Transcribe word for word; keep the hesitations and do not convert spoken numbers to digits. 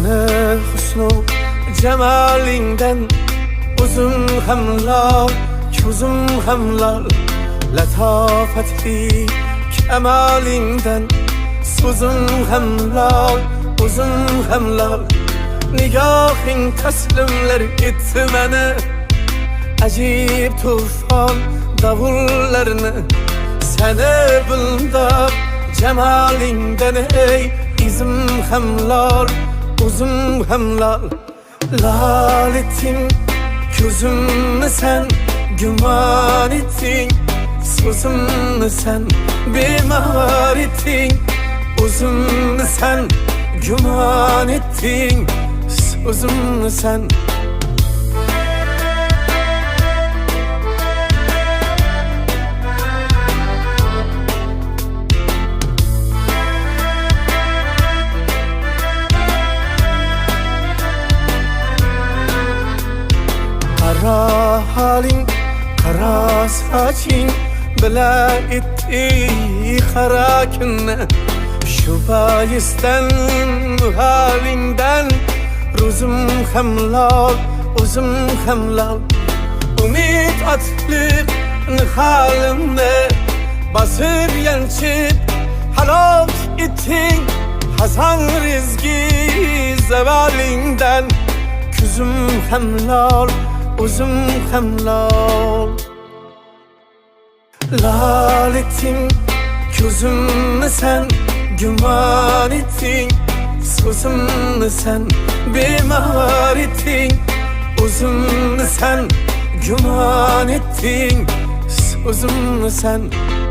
Seni husnu cemalingden uzun ham lol, ko'zim ham lol. Latofatli kamalingdan so'zim ham lol, uzun ham lol. Nigohing taslimlar etdi meni, ajib tufon davullarni. Seni bildab cemalingden ey, izim ham lol, uzun ham lol. Lol ettin ko'zimni sen, gumon ettin so'zimni sen. Bemar ettin o'zimni sen, gumon ettin so'zimni sen. Qara haling, qara soching bila etdi qara kunni. Shu boisdan halingdan ro'zim ham lol, o'zim ham lol. Umid otliq halimni bosib yanchib halok etding. Hazan rizqi zavalingdan ko'zim ham lol, o'zim ham lol. Lol ettin ko'zimni sen, gumon ettin so'zimni sen. Bemar ettin o'zimni sen, gumon ettin so'zimni sen.